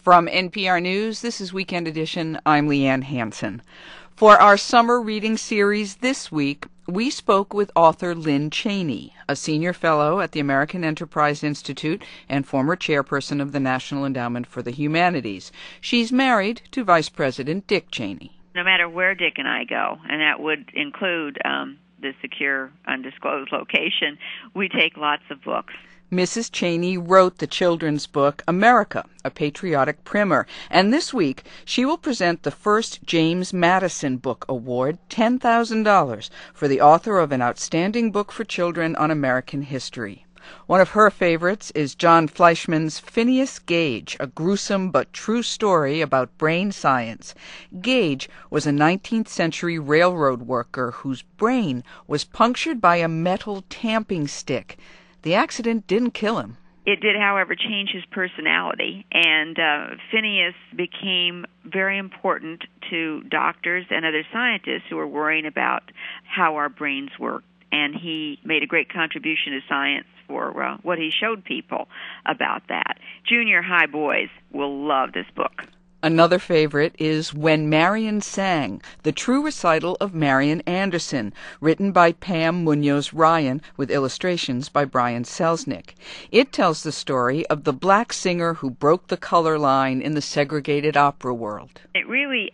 From NPR News, this is Weekend Edition. I'm Leanne Hansen. For our summer reading series this week, we spoke with author Lynn Cheney, a senior fellow at the American Enterprise Institute and former chairperson of the National Endowment for the Humanities. She's married to Vice President Dick Cheney. No matter where Dick and I go, and that would include the secure, undisclosed location, we take lots of books. Mrs. Cheney wrote the children's book, America, a Patriotic Primer, and this week she will present the first James Madison Book Award, $10,000, for the author of an outstanding book for children on American history. One of her favorites is John Fleischman's Phineas Gage, a gruesome but true story about brain science. Gage was a 19th century railroad worker whose brain was punctured by a metal tamping stick. The accident didn't kill him. It did, however, change his personality, and Phineas became very important to doctors and other scientists who were worrying about how our brains work, and he made a great contribution to science for what he showed people about that. Junior high boys will love this book. Another favorite is When Marian Sang, the true recital of Marian Anderson, written by Pam Munoz Ryan with illustrations by Brian Selznick. It tells the story of the black singer who broke the color line in the segregated opera world. It really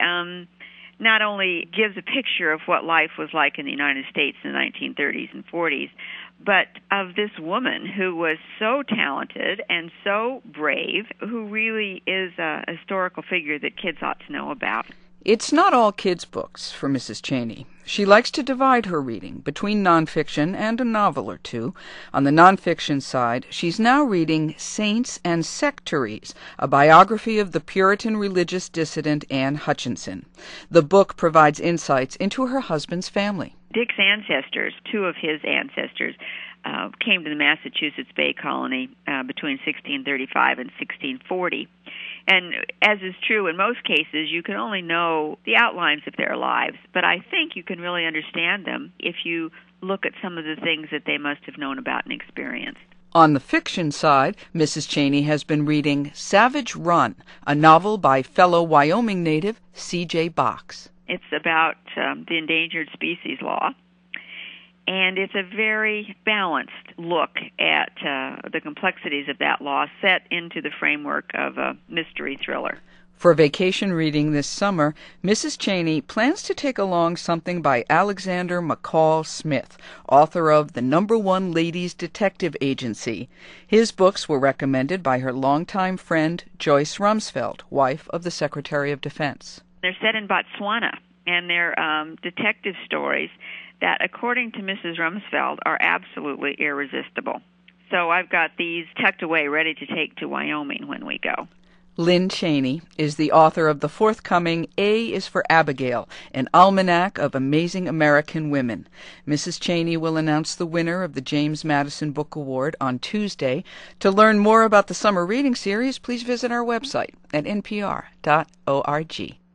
not only gives a picture of what life was like in the United States in the 1930s and 40s, but of this woman who was so talented and so brave, who really is a historical figure that kids ought to know about. It's not all kids' books for Mrs. Cheney. She likes to divide her reading between nonfiction and a novel or two. On the nonfiction side, she's now reading Saints and Sectaries, a biography of the Puritan religious dissident Anne Hutchinson. The book provides insights into her husband's family. Dick's ancestors, two of his ancestors, came to the Massachusetts Bay Colony between 1635 and 1640. And as is true in most cases, you can only know the outlines of their lives, but I think you can really understand them if you look at some of the things that they must have known about and experienced. On the fiction side, Mrs. Cheney has been reading Savage Run, a novel by fellow Wyoming native C.J. Box. It's about the endangered species law, and it's a very balanced look at the complexities of that law set into the framework of a mystery thriller. For vacation reading this summer, Mrs. Cheney plans to take along something by Alexander McCall Smith, author of The #1 Ladies Detective Agency. His books were recommended by her longtime friend Joyce Rumsfeld, wife of the Secretary of Defense. They're set in Botswana, and they're detective stories that, according to Mrs. Rumsfeld, are absolutely irresistible. So I've got these tucked away, ready to take to Wyoming when we go. Lynn Cheney is the author of the forthcoming A is for Abigail, an almanac of amazing American women. Mrs. Cheney will announce the winner of the James Madison Book Award on Tuesday. To learn more about the summer reading series, please visit our website at npr.org.